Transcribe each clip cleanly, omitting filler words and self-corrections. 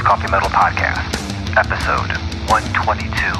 Coffee Metal Podcast, episode 122.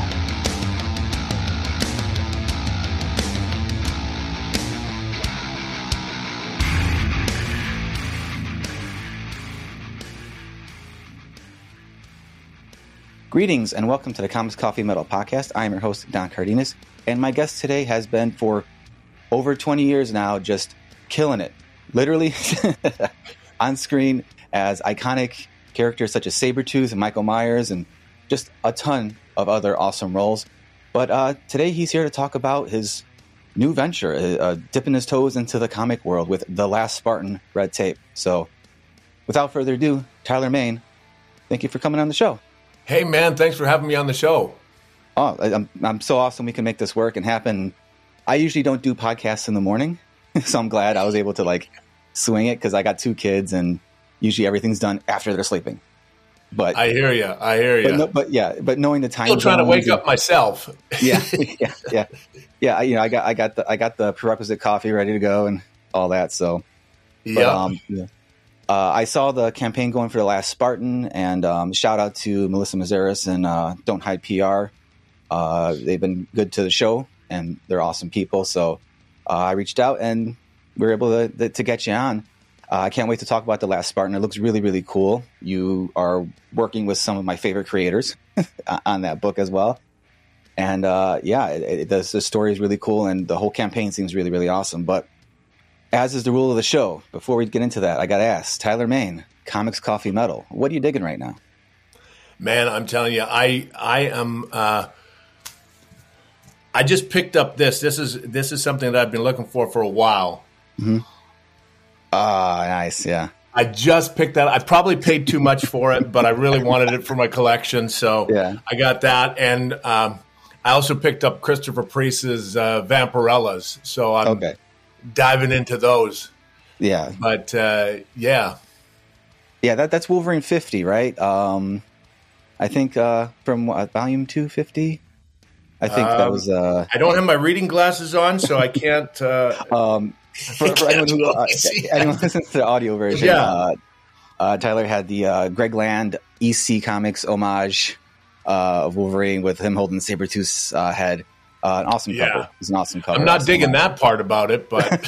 Greetings and welcome to the Comics Coffee Metal Podcast. I am your host, Don Cardenas, and my guest today has been for over 20 years now, just killing it, literally on screen as iconic characters such as Sabretooth and Michael Myers and just a ton of other awesome roles. But today he's here to talk about his new venture, dipping his toes into the comic world with The Last Spartan Red Tape. So without further ado, Tyler Mane, thank you for coming on the show. Hey, man, thanks for having me on the show. Oh, I'm so awesome we can make this work and happen. I usually don't do podcasts in the morning, so I'm glad I was able to swing it because I got two kids and usually everything's done after they're sleeping. But I hear you. But knowing the time. Still trying to wake up myself. Yeah. I got the prerequisite coffee ready to go and all that. So yeah. I saw the campaign going for The Last Spartan, and shout out to Melissa Mazaris and Don't Hide PR. They've been good to the show, and they're awesome people. So I reached out, and we were able to get you on. I can't wait to talk about The Last Spartan. It looks really, really cool. You are working with some of my favorite creators on that book as well. And the story is really cool, and the whole campaign seems really, really awesome. But as is the rule of the show, before we get into that, I got to ask, Tyler Mane, Comics Coffee Metal, what are you digging right now? Man, I'm telling you, I am. I just picked up this. This is something that I've been looking for a while. Mm-hmm. Nice, yeah. I just picked that. I probably paid too much for it, but I really wanted it for my collection, so yeah. I got that. And I also picked up Christopher Priest's Vampirellas, so I'm diving into those. Yeah. But, yeah. Yeah, that's Wolverine 50, right? I think from Volume 250? I think that was... I don't have my reading glasses on, so I can't... For anyone who listens to the audio version, Tyler had the Greg Land EC Comics homage of Wolverine with him holding Sabretooth's head. An awesome cover. It's an awesome cover. I'm not digging that part about it, but...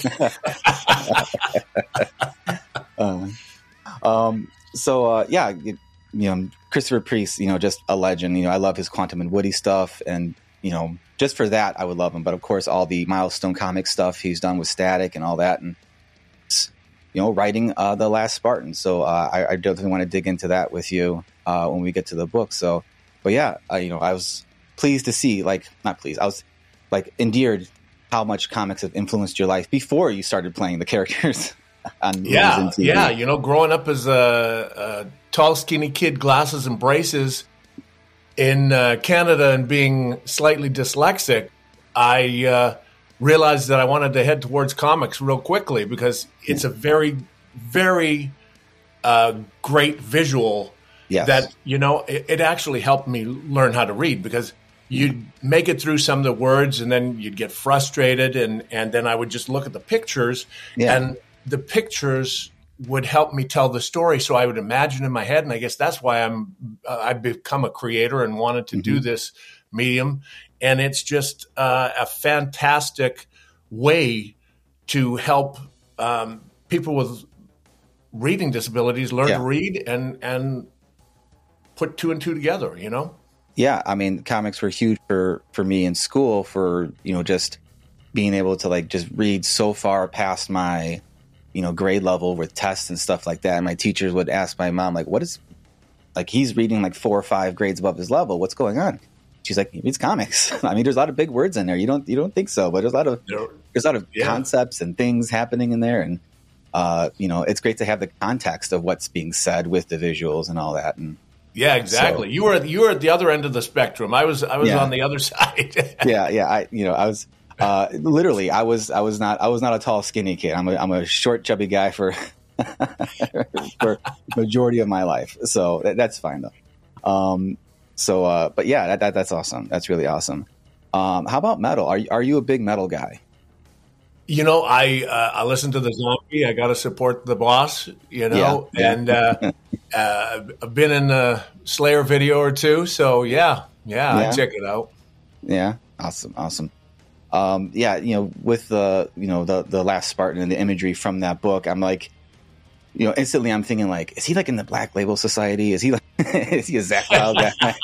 Christopher Priest, just a legend. I love his Quantum and Woody stuff, and, just for that, I would love him. But, of course, all the Milestone Comics stuff he's done with Static and all that, and, writing The Last Spartan. So I definitely want to dig into that with you when we get to the book. So, but yeah, I was pleased to see, I was endeared how much comics have influenced your life before you started playing the characters on movies and TV. Yeah. Growing up as a tall, skinny kid, glasses and braces in Canada and being slightly dyslexic, I realized that I wanted to head towards comics real quickly because it's a very, very great visual that, it actually helped me learn how to read because you'd make it through some of the words and then you'd get frustrated and then I would just look at the pictures and the pictures would help me tell the story. So I would imagine in my head, and I guess that's why I've become a creator and wanted to do this medium. And it's just a fantastic way to help people with reading disabilities learn to read and put two and two together, Yeah, I mean, comics were huge for me in school for, just being able to just read so far past my, grade level with tests and stuff like that. And my teachers would ask my mom, what is, he's reading 4 or 5 grades above his level. What's going on? She's like, he reads comics. I mean, there's a lot of big words in there. You don't think so, but there's a lot of concepts and things happening in there. And, it's great to have the context of what's being said with the visuals and all that. And yeah, exactly. So, you were at the other end of the spectrum. I was on the other side. I was literally I was not a tall, skinny kid. I'm a short, chubby guy for for majority of my life. So that's fine though. But yeah, that's awesome. That's really awesome. How about metal? Are you a big metal guy? I listen to the Zombie. I got to support the boss, and I've been in a Slayer video or two. So yeah, I check it out. Yeah. Awesome. With the Last Spartan and the imagery from that book, I'm like, instantly I'm thinking like, is he like in the Black Label Society? Is he like, is he a Zakk Wylde guy?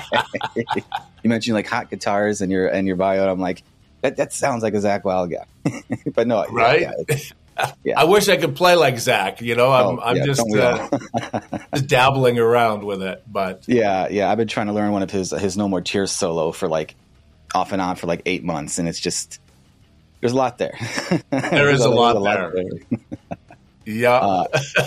You mentioned like hot guitars in your bio. And I'm like, that sounds like a Zakk Wylde guy. But no, right? Yeah. I wish I could play like Zakk. I'm just dabbling around with it. But yeah, I've been trying to learn one of his No More Tears solo for like off and on for like 8 months, and it's just there's a lot there. There is a lot there. Yeah.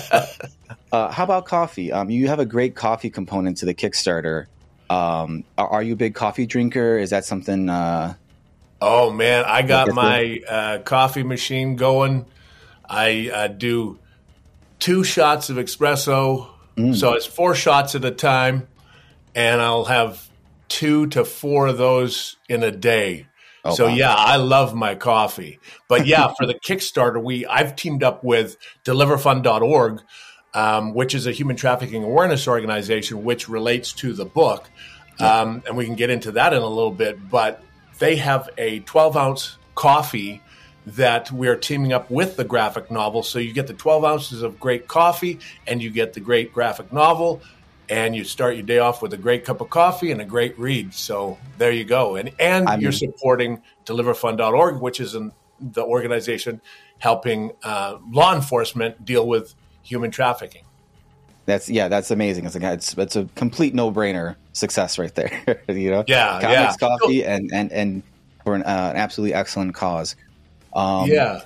How about coffee? You have a great coffee component to the Kickstarter. Are you a big coffee drinker? Is that something? Oh man, I got my coffee machine going. I do 2 shots of espresso, so it's 4 shots at a time, and I'll have 2 to 4 of those in a day. Oh, so wow. Yeah, I love my coffee. But yeah, for the Kickstarter, I've teamed up with deliverfund.org, which is a human trafficking awareness organization, which relates to the book. And we can get into that in a little bit. But they have a 12-ounce coffee that we're teaming up with the graphic novel. So you get the 12 ounces of great coffee and you get the great graphic novel. And you start your day off with a great cup of coffee and a great read. So there you go. And you're supporting deliverfund.org, which is the organization helping law enforcement deal with human trafficking. That's amazing. It's a complete no-brainer success right there. Comics, coffee, and for an absolutely excellent cause. The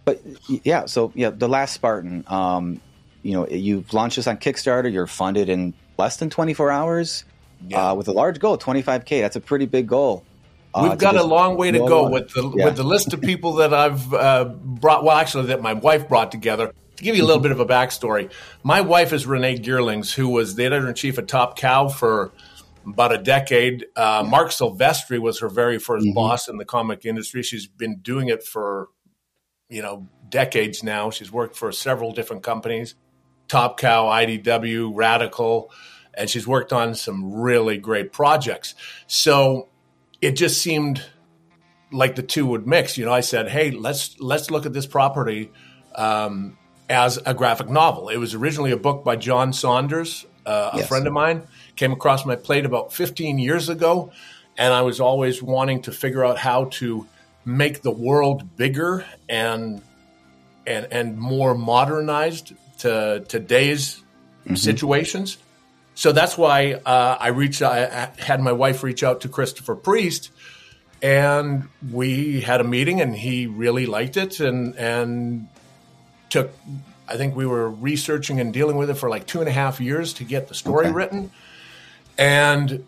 Last Spartan. You've launched this on Kickstarter. You're funded in less than 24 hours with a large goal, 25K. That's a pretty big goal. We've got a long way to go with the list of people that I've brought. Well, actually, that my wife brought together. To give you a little bit of a backstory, my wife is Renee Geerlings, who was the editor-in-chief of Top Cow for about a decade. Mark Silvestri was her very first boss in the comic industry. She's been doing it for decades now. She's worked for several different companies. Top Cow, IDW, Radical, and she's worked on some really great projects. So it just seemed like the two would mix. I said, hey, let's look at this property as a graphic novel. It was originally a book by John Saunders, a friend of mine, came across my plate about 15 years ago, and I was always wanting to figure out how to make the world bigger and more modernized to today's situations. So that's why I had my wife reach out to Christopher Priest, and we had a meeting, and he really liked it, and took. I think we were researching and dealing with it for like 2.5 years to get the story written, and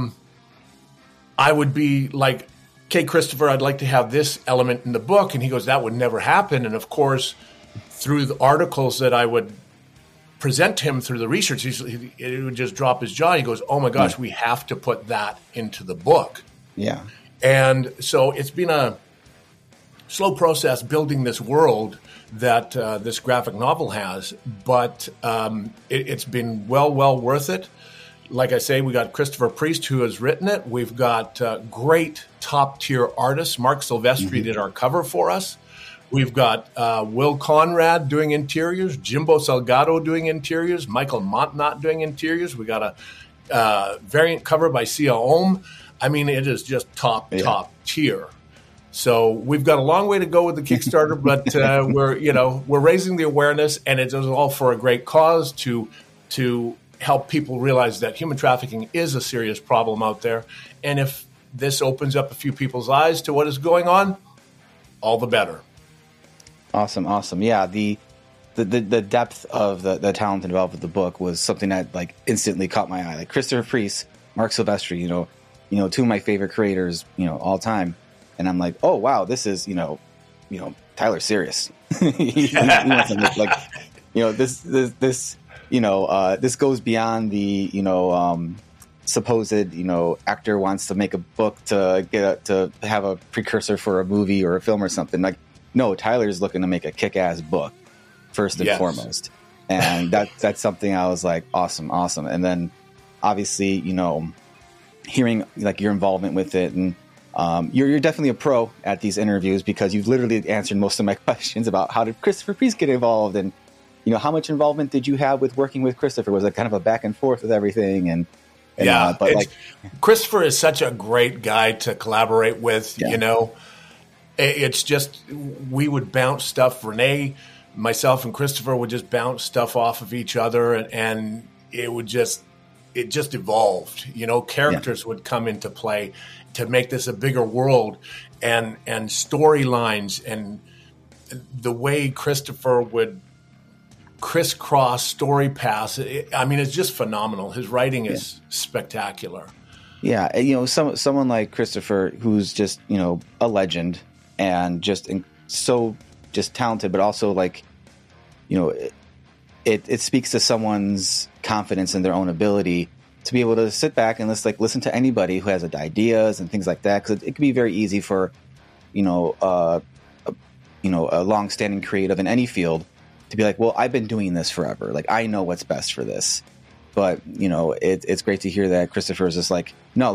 I would be like, "Okay, Christopher, I'd like to have this element in the book," and he goes, "That would never happen." And of course, through the articles that I would present to him through the research, it would just drop his jaw. He goes, "Oh my gosh, we have to put that into the book." Yeah. And so it's been a slow process building this world that this graphic novel has, but it's been well worth it. Like I say, we got Christopher Priest, who has written it. We've got great top-tier artists. Mark Silvestri did our cover for us. We've got Will Conrad doing interiors, Jimbo Salgado doing interiors, Michael Montnot doing interiors. We got a variant cover by Sia Ohm. I mean, it is just top tier. So we've got a long way to go with the Kickstarter, but we're raising the awareness, and it is all for a great cause to help people realize that human trafficking is a serious problem out there. And if this opens up a few people's eyes to what is going on, all the better. Awesome. Yeah, the depth of the talent involved with the book was something that like instantly caught my eye. Like Christopher Priest, Mark Silvestri, two of my favorite creators, all time. And I'm like, oh wow, this is Tyler Serious. This goes beyond the supposed actor wants to make a book to have a precursor for a movie or a film or something. Like no, Tyler's looking to make a kick-ass book first and foremost. And that's something I was like, awesome. And then obviously, hearing like your involvement with it, and you're definitely a pro at these interviews because you've literally answered most of my questions about how did Christopher Priest get involved, and how much involvement did you have with working with Christopher? Was it kind of a back and forth with everything? And but Christopher is such a great guy to collaborate with. It's just we would bounce stuff. Renee, myself, and Christopher would just bounce stuff off of each other, and it just evolved. Characters would come into play to make this a bigger world, and storylines, and the way Christopher would crisscross story paths. It's just phenomenal. His writing is spectacular. Yeah, someone like Christopher, who's just a legend and just so just talented, but also like it speaks to someone's confidence in their own ability to be able to sit back and listen to anybody who has ideas and things like that, because it can be very easy for a long-standing creative in any field to be like, well, I've been doing this forever. Like, I know what's best for this. But, it's great to hear that Christopher is just like, no,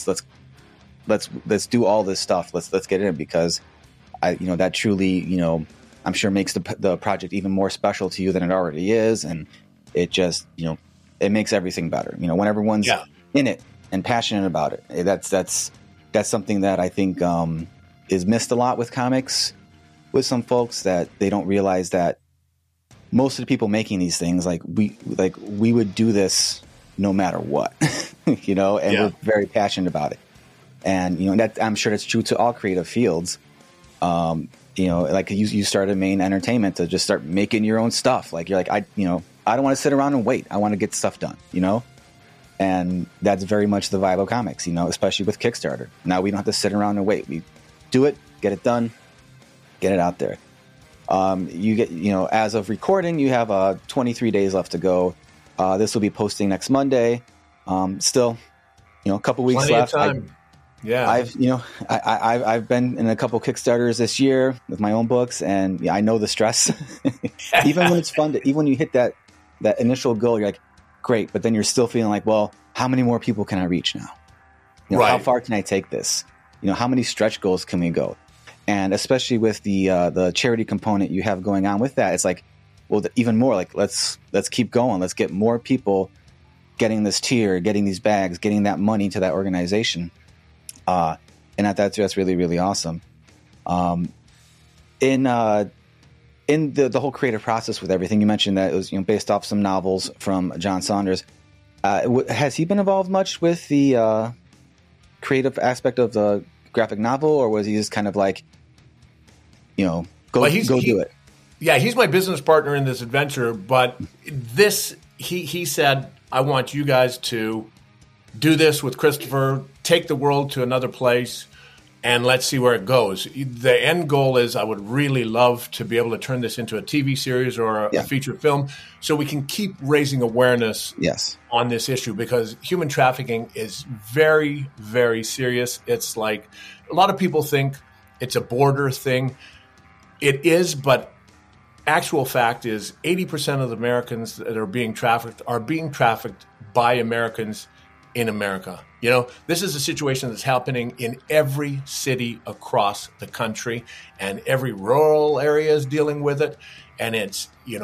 let's do all this stuff. Let's get in, because that truly, I'm sure makes the project even more special to you than it already is. And it just, it makes everything better. When everyone's in it and passionate about it, that's something that I think is missed a lot with comics with some folks, that they don't realize that most of the people making these things, we would do this no matter what, and we're very passionate about it. And, that I'm sure that's true to all creative fields. Like you started Main Entertainment to just start making your own stuff. Like, you're like, I don't want to sit around and wait. I want to get stuff done, and that's very much the vibe of comics, especially with Kickstarter. Now we don't have to sit around and wait. We do it, get it done, get it out there. You get, as of recording, you have 23 days left to go. This will be posting next Monday. Still, a couple weeks Plenty left. Of time. I've been in a couple Kickstarters this year with my own books, and I know the stress. Even when it's fun, even when you hit that initial goal, you're like, great, but then you're still feeling like, well, how many more people can I reach now? How far can I take this? How many stretch goals can we go? And especially with the charity component you have going on with that, it's like, well, even more like let's keep going. Let's get more people getting this tier, getting these bags, getting that money to that organization. And that's really, really awesome. In the whole creative process with everything, you mentioned that it was based off some novels from John Saunders. Has he been involved much with the creative aspect of the graphic novel, or was he just kind of like, go do it? Yeah, he's my business partner in this adventure, but he said, I want you guys to do this with Christopher, take the world to another place, and let's see where it goes. The end goal is I would really love to be able to turn this into a TV series or a feature film, so we can keep raising awareness on this issue, because human trafficking is very, very serious. It's like a lot of people think it's a border thing. It is, but actual fact is 80% of the Americans that are being trafficked by Americans in America. This is a situation that's happening in every city across the country, and every rural area is dealing with it. And it's,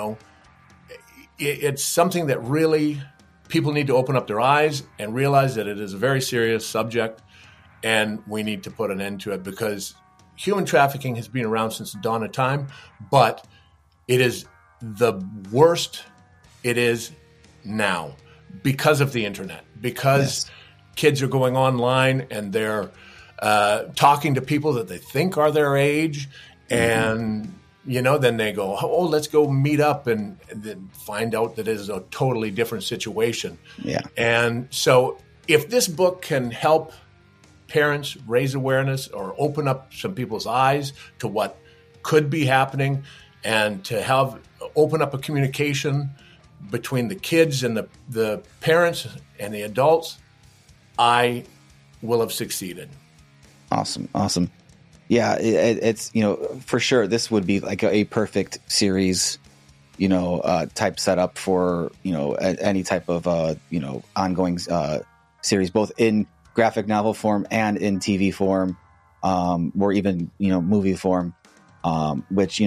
it's something that really people need to open up their eyes and realize that it is a very serious subject, and we need to put an end to it, because human trafficking has been around since the dawn of time, but it is the worst it is now because of the internet, because kids are going online and they're talking to people that they think are their age, and then they go, oh, let's go meet up, and then find out that it is a totally different situation. And so if this book can help parents raise awareness or open up some people's eyes to what could be happening, and to open up a communication between the kids and the parents and the adults, I will have succeeded. Awesome. Yeah, it's for sure this would be like a perfect series, type setup for any type of ongoing series, both in graphic novel form and in TV form, or even movie form. Which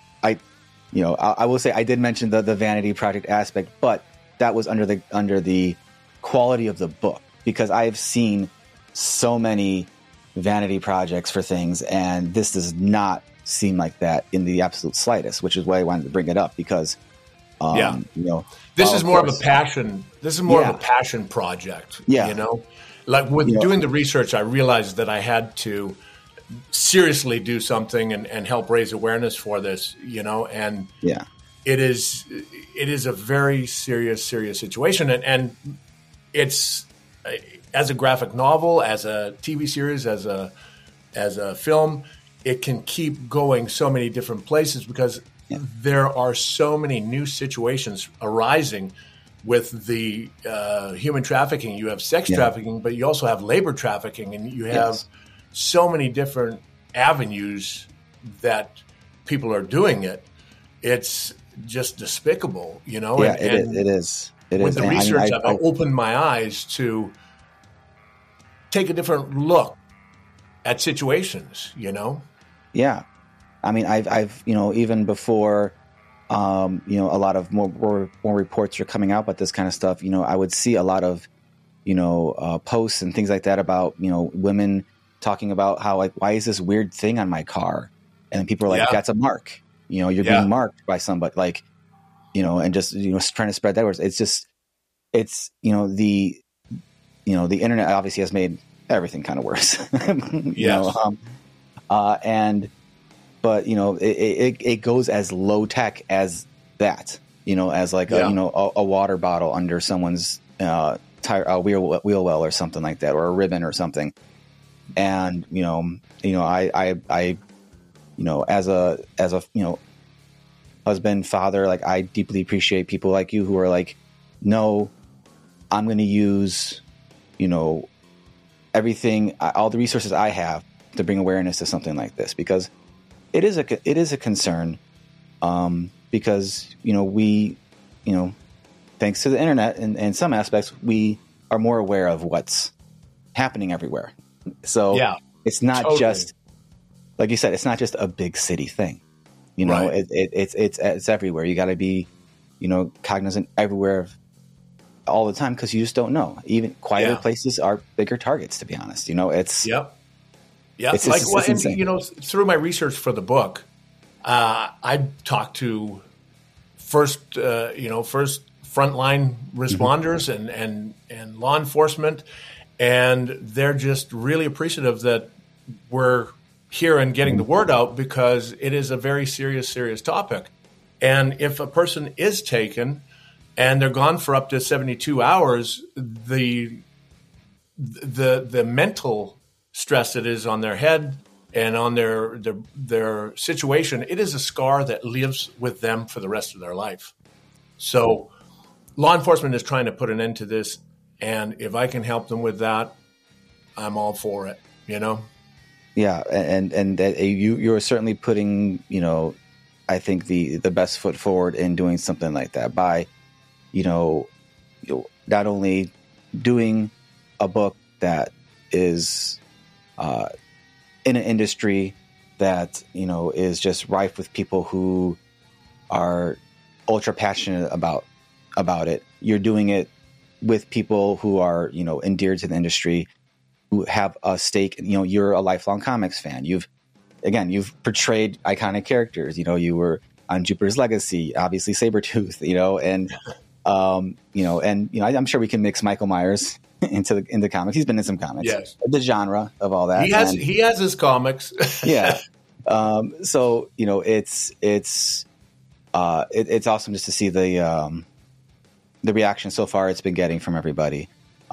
I will say I did mention the vanity project aspect, but that was under the quality of the book, because I have seen so many vanity projects for things, and this does not seem like that in the absolute slightest, which is why I wanted to bring it up, because this is more of a passion. This is more of a passion project. Yeah. Like with doing the research, I realized that I had to seriously do something and help raise awareness for this, and it is a very serious situation. And it's, as a graphic novel, as a TV series, as a film, it can keep going so many different places, because there are so many new situations arising with the human trafficking. You have sex trafficking, but you also have labor trafficking, and you have so many different avenues that people are doing it. It's just despicable, Yeah, it is. With the research, I've opened my eyes to take a different look at situations, Yeah. I mean, I've even before, a lot of more reports are coming out about this kind of stuff. I would see a lot of, posts and things like that about, women talking about how, like, why is this weird thing on my car? And people are like, that's a mark, you're being marked by somebody, like, and just, trying to spread that word. It's just, the internet obviously has made everything kind of worse. But it goes as low tech as that, as like a water bottle under someone's tire, wheel well or something like that, or a ribbon or something. And I as a husband, father, like, I deeply appreciate people like you who are like, no, I'm going to use everything, all the resources I have to bring awareness to something like this, because it is a concern, because we thanks to the internet and in some aspects, we are more aware of what's happening everywhere. So it's not just, like you said, it's not just a big city thing. Right. It's everywhere. You got to be cognizant everywhere all the time, because you just don't know. Even quieter places are bigger targets, to be honest. It's It's insane. Through my research for the book, I talked to first frontline responders and law enforcement, and they're just really appreciative that we're here and getting the word out, because it is a very serious topic. And if a person is taken and they're gone for up to 72 hours, the mental stress that is on their head and on their situation, it is a scar that lives with them for the rest of their life. So law enforcement is trying to put an end to this, and if I can help them with that, I'm all for it, Yeah, and that you're certainly putting, I think the best foot forward in doing something like that by, not only doing a book that is in an industry that is just rife with people who are ultra passionate about it. You're doing it with people who are endeared to the industry, who have a stake. You're a lifelong comics fan. You've portrayed iconic characters. You were on Jupiter's Legacy, obviously Sabretooth. I'm sure we can mix Michael Myers into comics. He's been in some comics. Yes. The genre of all that. He has his comics. Yeah. So it's awesome just to see the reaction so far it's been getting from everybody.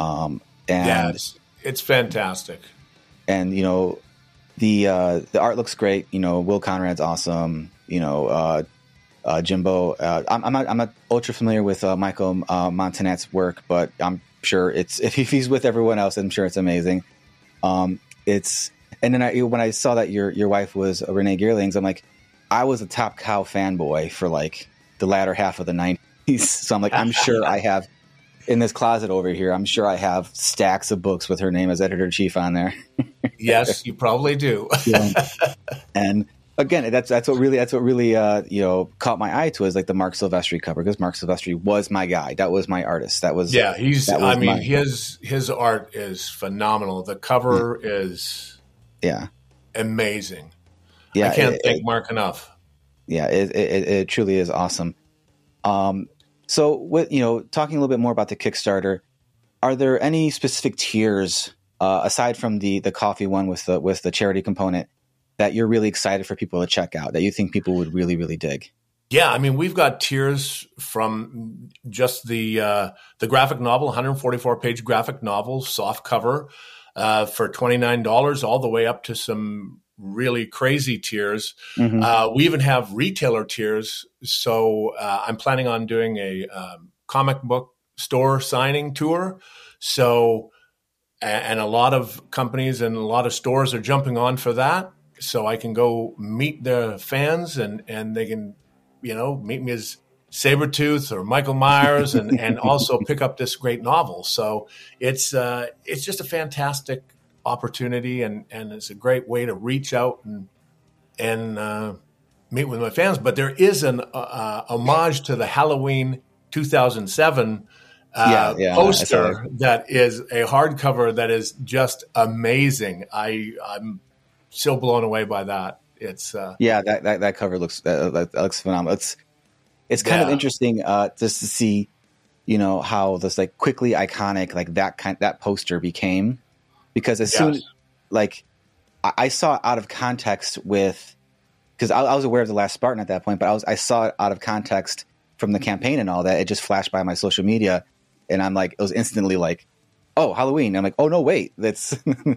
It's fantastic. And the art looks great. Will Conrad's awesome. Jimbo. I'm not ultra familiar with Michael Montanet's work, but I'm sure if he's with everyone else, I'm sure it's amazing. And then when I saw that your wife was Renee Geerlings, I'm like, I was a Top Cow fanboy for like the latter half of the 90s. So I'm like, I'm sure I have in this closet over here, I'm sure I have stacks of books with her name as editor-in-chief on there. Yes, you probably do. Yeah. And again, that's what really caught my eye to is like the Mark Silvestri cover, because Mark Silvestri was my guy. That was my artist. His art is phenomenal. The cover is amazing. Yeah, I can't thank Mark enough. Yeah, it truly is awesome. So with talking a little bit more about the Kickstarter, are there any specific tiers aside from the coffee one with the charity component that you're really excited for people to check out, that you think people would really, really dig? Yeah, I mean, we've got tiers from just the graphic novel, 144-page graphic novel, soft cover for $29, all the way up to some really crazy tiers. Mm-hmm. We even have retailer tiers. So I'm planning on doing a comic book store signing tour. So, and a lot of companies and a lot of stores are jumping on for that. So I can go meet their fans and they can, meet me as Sabretooth or Michael Myers and also pick up this great novel. So it's just a fantastic opportunity and it's a great way to reach out and meet with my fans. But there is an homage to the Halloween 2007 poster that is a hardcover that is just amazing. I'm so blown away by that. It's that cover looks phenomenal. It's kind of interesting just to see, how this like quickly iconic like that poster became, because as soon like I saw it out of context because I was aware of The Last Spartan at that point, but I saw it out of context from the campaign and all that. It just flashed by my social media, and I'm like, it was instantly like, oh, Halloween. I'm like, oh no, wait, that's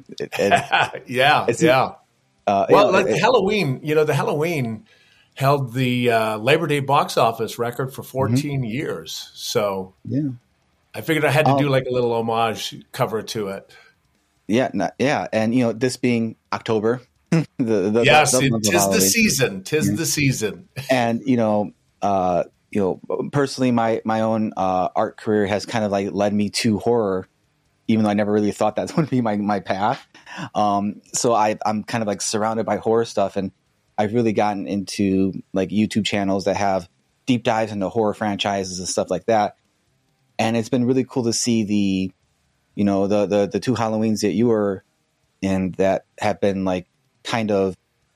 Halloween, the Halloween held the Labor Day box office record for 14 years. So I figured I had to do like a little homage cover to it. Yeah. And, this being October. Tis the season. Tis the season. And, personally, my own art career has kind of like led me to horror, even though I never really thought that would be my path. So I'm kind of like surrounded by horror stuff, and I've really gotten into like YouTube channels that have deep dives into horror franchises and stuff like that. And it's been really cool to see the two Halloweens that you were in that have been like kind of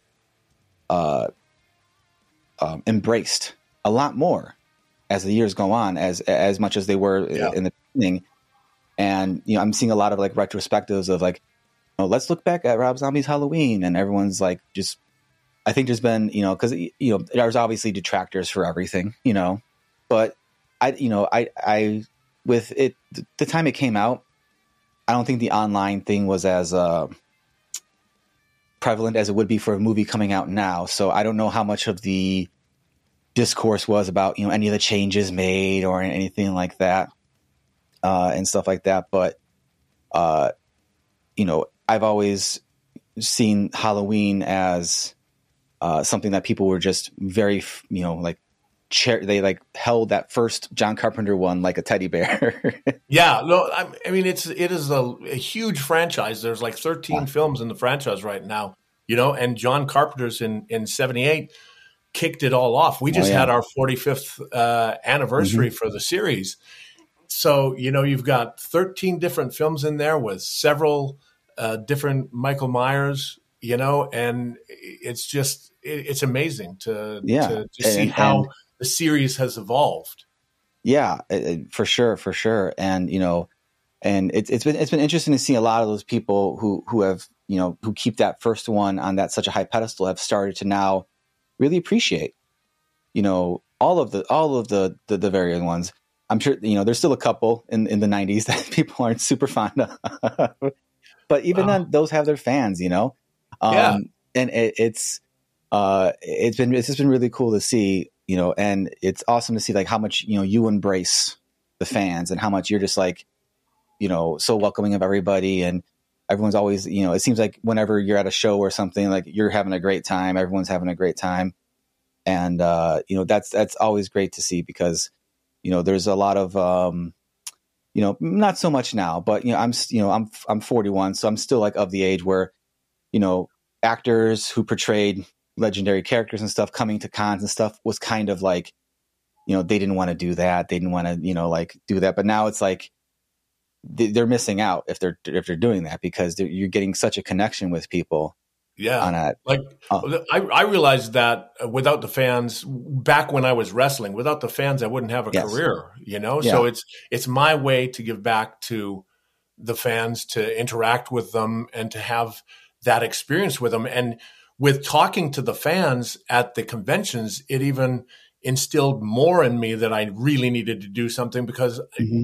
embraced a lot more as the years go on, as much as they were in the beginning. And, I'm seeing a lot of like retrospectives of like, let's look back at Rob Zombie's Halloween, and everyone's like, I think there's been, because, there's obviously detractors for everything, but I with it, the time it came out, I don't think the online thing was as prevalent as it would be for a movie coming out now. So I don't know how much of the discourse was about, any of the changes made or anything like that. And stuff like that. But, I've always seen Halloween as something that people were just very, they like held that first John Carpenter one like a teddy bear. Yeah, no, I mean, it is a huge franchise. There's like 13 films in the franchise right now, and John Carpenter's in 78 kicked it all off. We just had our 45th anniversary for the series. So, you've got 13 different films in there with several different Michael Myers, and it's just, it's amazing to see how the series has evolved. Yeah, for sure. And, and it's been interesting to see a lot of those people who have, who keep that first one on that such a high pedestal have started to now really appreciate, all of the various ones. I'm sure, there's still a couple in the 90s that people aren't super fond of, but even then those have their fans, and it's just been really cool to see, and it's awesome to see like how much, you embrace the fans and how much you're just like, so welcoming of everybody. And, everyone's always, it seems like whenever you're at a show or something, like you're having a great time, everyone's having a great time. And, that's always great to see because, there's a lot of, not so much now, but, I'm 41, so I'm still like of the age where, actors who portrayed legendary characters and stuff coming to cons and stuff was kind of like, they didn't want to do that. They didn't want to, like do that. But now it's like they're missing out if they're doing that because you're getting such a connection with people. Yeah. On that. Like I realized that without the fans back when I was wrestling, without the fans, I wouldn't have a career, Yeah. So it's my way to give back to the fans, to interact with them and to have that experience with them. And with talking to the fans at the conventions, it even instilled more in me that I really needed to do something because,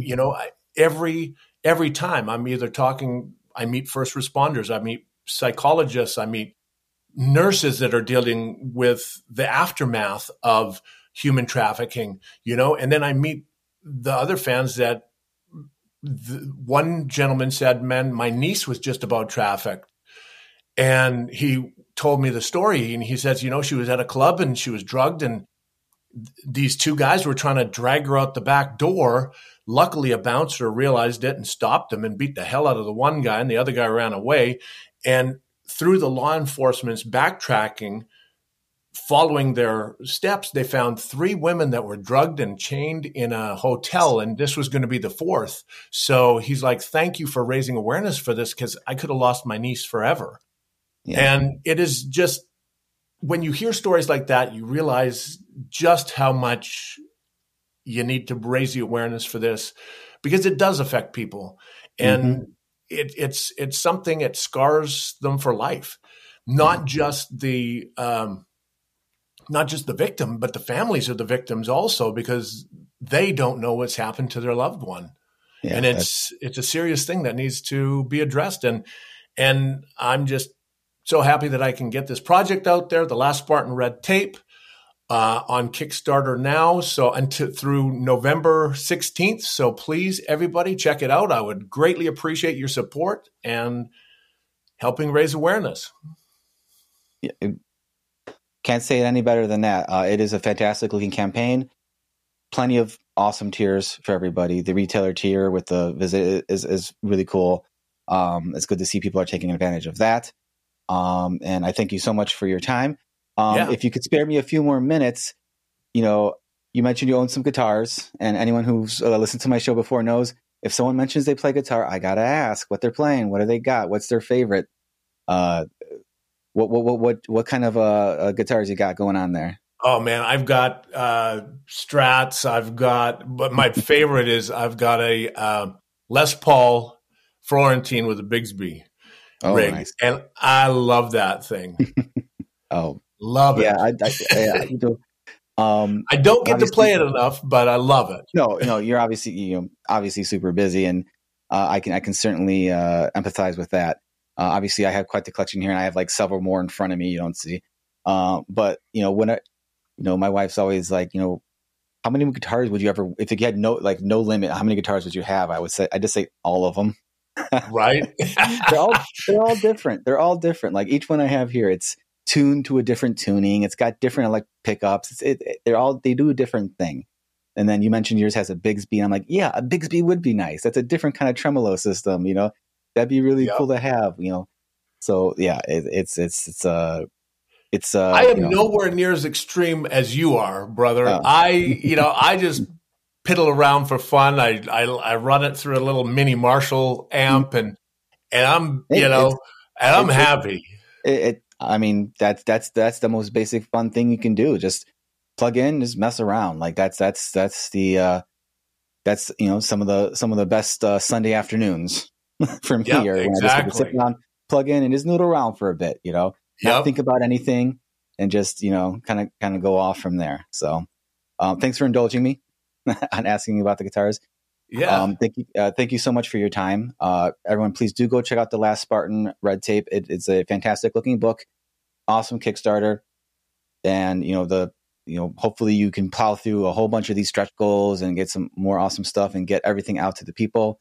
every time I'm either talking, I meet first responders, I meet psychologists, I meet nurses that are dealing with the aftermath of human trafficking, and then I meet the other fans that one gentleman said, man, my niece was just about trafficked. And he told me the story and he says, she was at a club and she was drugged and these two guys were trying to drag her out the back door. Luckily, a bouncer realized it and stopped them and beat the hell out of the one guy and the other guy ran away. And through the law enforcement's backtracking, following their steps, they found 3 women that were drugged and chained in a hotel, and this was going to be the 4th. So he's like, thank you for raising awareness for this because I could have lost my niece forever. Yeah. And it is just, when you hear stories like that, you realize just how much you need to raise the awareness for this because it does affect people. And it's something, it scars them for life, not just the victim, but the families of the victims also, because they don't know what's happened to their loved one. Yeah, and it's a serious thing that needs to be addressed. And I'm just so happy that I can get this project out there, The Last Spartan Red Tape, on Kickstarter now. So through November 16th. So please, everybody, check it out. I would greatly appreciate your support and helping raise awareness. Yeah, can't say it any better than that. It is a fantastic looking campaign. Plenty of awesome tiers for everybody. The retailer tier with the visit is really cool. It's good to see people are taking advantage of that. And I thank you so much for your time. If you could spare me a few more minutes, you mentioned you own some guitars, and anyone who's listened to my show before knows if someone mentions they play guitar, I gotta ask what they're playing, what do they got, what's their favorite, what kind of guitars you got going on there? Oh man, I've got Strats. But my favorite is I've got a Les Paul Florentine with a Bigsby rig, nice. And I love that thing. Love it. Yeah, I do. I don't get to play it enough, but I love it. No, you're obviously super busy, and I can certainly empathize with that. Obviously, I have quite the collection here, and I have like several more in front of me you don't see. But when my wife's always like, how many guitars would you ever, if you had no limit, how many guitars would you have? I just say all of them. Right. they're all different. They're all different. Like each one I have here, it's tuned to a different tuning. It's got different pickups. They do a different thing. And then you mentioned yours has a Bigsby. And I'm like, yeah, a Bigsby would be nice. That's a different kind of tremolo system. That'd be really cool to have. So yeah, it's I am nowhere near as extreme as you are, brother. I just piddle around for fun. I run it through a little mini Marshall amp, and I'm I'm happy. I mean, that's the most basic fun thing you can do. Just plug in, just mess around. Like that's some of the best Sunday afternoons for me. Yep, or when exactly. I just sit down, plug in, and just noodle around for a bit. Not think about anything, and just kind of go off from there. So, thanks for indulging me on asking about the guitars. Yeah. Thank you so much for your time. Everyone, please do go check out The Last Spartan Red Tape. It's a fantastic looking book, awesome Kickstarter, and hopefully you can plow through a whole bunch of these stretch goals and get some more awesome stuff and get everything out to the people.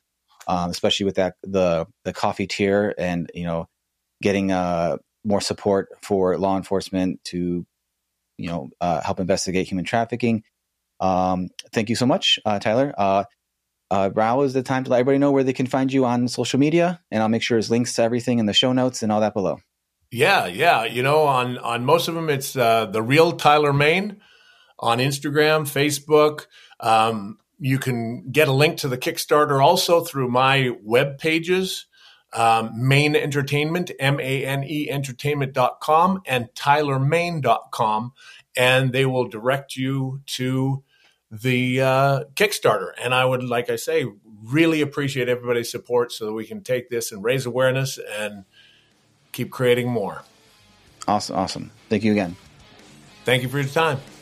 especially with the coffee tier and, getting more support for law enforcement to, help investigate human trafficking. Thank you so much, Tyler. Now is the time to let everybody know where they can find you on social media, and I'll make sure there's links to everything in the show notes and all that below. Yeah. On most of them, it's The Real Tyler Mane on Instagram, Facebook. You can get a link to the Kickstarter also through my web pages, Mane Entertainment, MANE Entertainment.com and TylerMane.com, and they will direct you to the Kickstarter. And I would, like I say, really appreciate everybody's support so that we can take this and raise awareness and keep creating more. Awesome. Thank you again. Thank you for your time.